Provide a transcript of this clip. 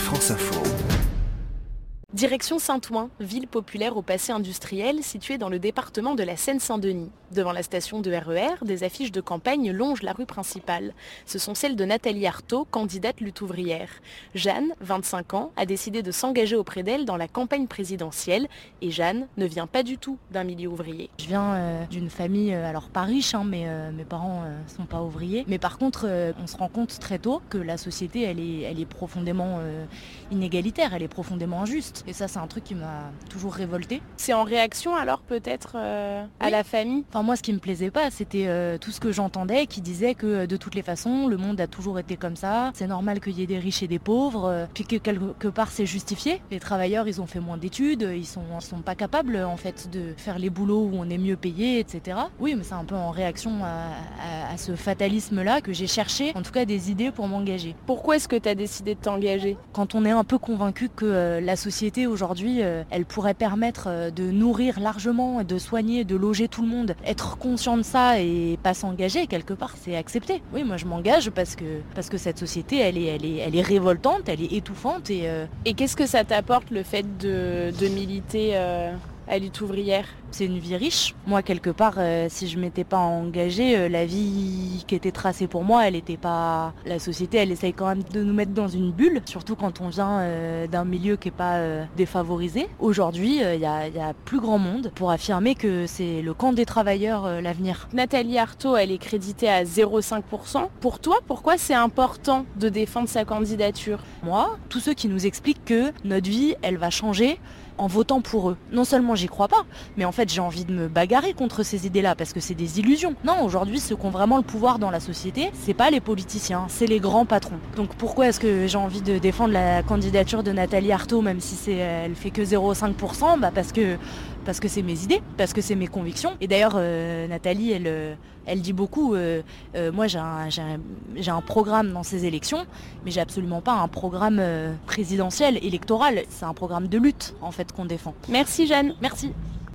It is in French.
France Info. Direction Saint-Ouen, ville populaire au passé industriel située dans le département de la Seine-Saint-Denis. Devant la station de RER, des affiches de campagne longent la rue principale. Ce sont celles de Nathalie Arthaud, candidate lutte ouvrière. Jeanne, 25 ans, a décidé de s'engager auprès d'elle dans la campagne présidentielle. Et Jeanne ne vient pas du tout d'un milieu ouvrier. Je viens d'une famille, alors pas riche, mais mes parents sont pas ouvriers. Mais par contre, on se rend compte très tôt que la société, elle est profondément inégalitaire, elle est profondément injuste. Et ça, c'est un truc qui m'a toujours révoltée. C'est en réaction alors peut-être à la famille ? Enfin, moi, ce qui me plaisait pas, c'était tout ce que j'entendais qui disait que de toutes les façons, le monde a toujours été comme ça. C'est normal qu'il y ait des riches et des pauvres, puis que quelque part c'est justifié. Les travailleurs, ils ont fait moins d'études, ils sont pas capables en fait de faire les boulots où on est mieux payé, etc. Oui, mais c'est un peu en réaction à ce fatalisme-là que j'ai cherché, en tout cas, des idées pour m'engager. Pourquoi est-ce que tu as décidé de t'engager ? Quand on est un peu convaincu que la société aujourd'hui, elle pourrait permettre de nourrir largement, de soigner, de loger tout le monde, être conscient de ça et pas s'engager, quelque part, c'est accepté. Oui, moi je m'engage parce que cette société, elle est révoltante, elle est étouffante. Et qu'est-ce que ça t'apporte le fait de militer à lutte ouvrière ? C'est une vie riche. Moi, quelque part, si je m'étais pas engagée, la vie qui était tracée pour moi, elle était pas... La société, elle essaye quand même de nous mettre dans une bulle, surtout quand on vient d'un milieu qui est pas défavorisé. Aujourd'hui, il y a plus grand monde pour affirmer que c'est le camp des travailleurs l'avenir. Nathalie Arthaud, elle est créditée à 0,5%. Pour toi, pourquoi c'est important de défendre sa candidature ? Moi, tous ceux qui nous expliquent que notre vie, elle va changer en votant pour eux. Non seulement j'y crois pas, mais en fait j'ai envie de me bagarrer contre ces idées-là parce que c'est des illusions. Non, aujourd'hui ceux qui ont vraiment le pouvoir dans la société, c'est pas les politiciens, c'est les grands patrons. Donc pourquoi est-ce que j'ai envie de défendre la candidature de Nathalie Arthaud même si elle fait que 0,5% ? Parce que c'est mes idées, parce que c'est mes convictions. Et d'ailleurs Nathalie elle dit beaucoup, moi j'ai un programme dans ces élections, mais j'ai absolument pas un programme présidentiel, électoral. C'est un programme de lutte en fait qu'on défend. Merci Jeanne. Merci.